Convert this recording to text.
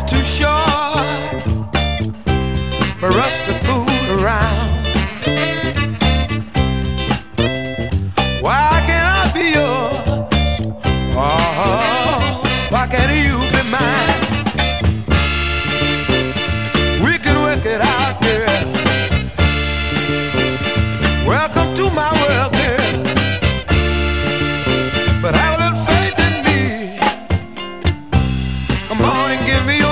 too short for us to fool around. Why can't I be yours? Oh, why can't you be mine? We can work it out, girl. Welcome to my world, girl. But have a little faith in me. Come on and give me